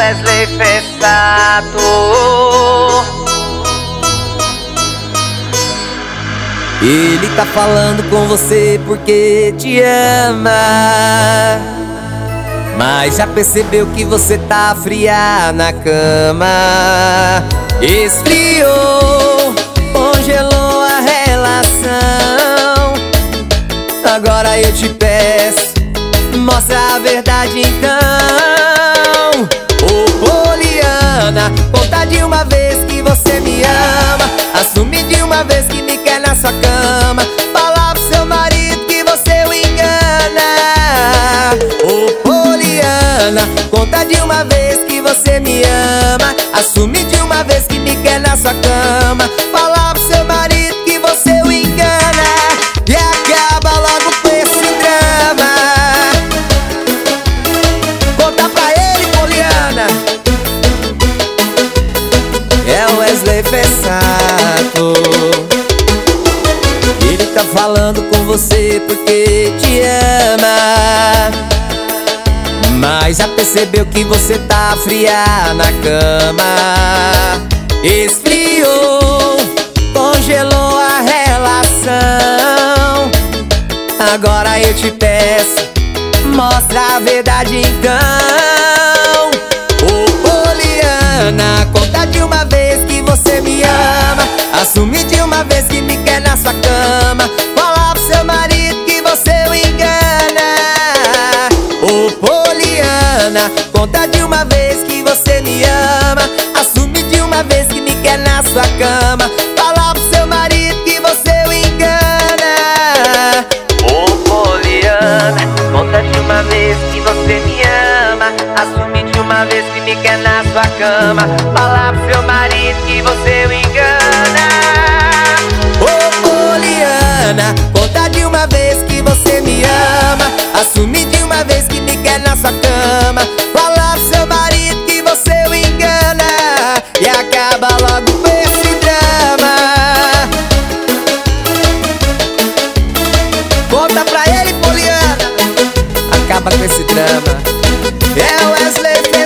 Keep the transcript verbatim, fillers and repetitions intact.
Wesley Fessato. Ele tá falando com você porque te ama, mas já percebeu que você tá fria na cama. Esfriou, congelou a relação. Agora eu te peço, mostra a verdade então. Ô Poliana, conta de uma vez que você me ama. Assume de uma vez que me quer na sua cama. Fala pro seu marido que você o engana. Ô Poliana, conta de uma vez que você me ama. Assume de uma vez que me quer na sua cama. Fala pro seu marido que você o engana e acaba logo com esse drama. Conta pra ele, Poliana. É o Wesley Fessato. Ele tá falando com você porque te ama, mas já percebeu que você tá fria na cama. Esfriou, congelou a relação. Agora eu te peço, mostra a verdade então. Ô Poliana, conta de uma vez que você me ama. Assume de uma vez que me quer na sua cama. Fala pro seu marido que você o engana. Ô Poliana, conta de uma vez que você me ama. Assume de uma vez que me quer na sua cama. Fala pro seu marido que você o engana. Ô Poliana, conta de uma vez que você me ama. Assume de uma vez que me quer na sua cama. Fala pro seu marido que você o engana. Ô Poliana, conta de uma vez que você me ama. Assume de uma vez que me quer na sua cama. Fala pro seu marido que você o engana e acaba logo com esse drama. Conta pra ele, Poliana. Acaba com esse drama. É o Wesley.